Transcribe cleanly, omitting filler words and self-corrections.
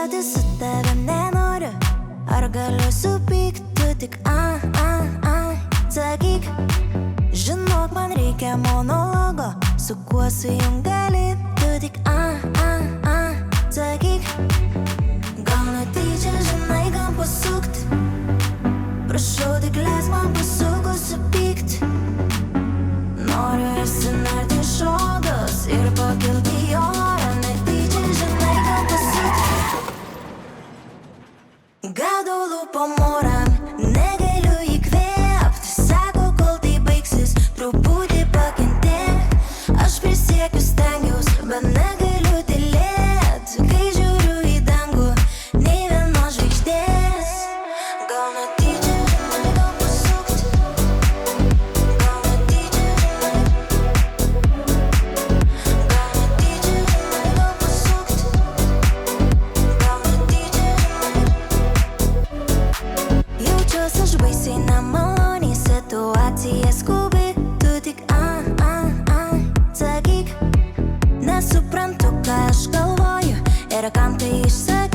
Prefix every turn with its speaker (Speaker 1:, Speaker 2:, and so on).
Speaker 1: Bendrauti su tavim nenoriu. Ar galiu supykt, tu tik sakyk. Žinok, man reikia monologo. Su kuo sujungt gali, tu tik sakyk. Gal netyčia žinai, kam pasukt. Prašau, tik leisk man pasukus supykt. Noriu išsinerti iš odos ir pakilti į orą. Netyčia žinai, kam pasukt. Gaudau lūpom orą, negaliu įkvėpt. Sako, kol tai baigsis, truputį pakentėk. Aš prisiekiu, stengiaus, bet negaliu tylėt. Kai žiūriu į dangų, nei vienos žvaigždės. Gal netyčia žinai, kam pasukt. Gal netyčia žinai. Gal netyčia žinai, kam pasukt. Gal netyčia žinai. Jaučiuosi aš baisiai nemaloniai, situacija skubi. Tu tik sakyk. Nesuprantu, ką aš galvoju ir kam tai išsakyk.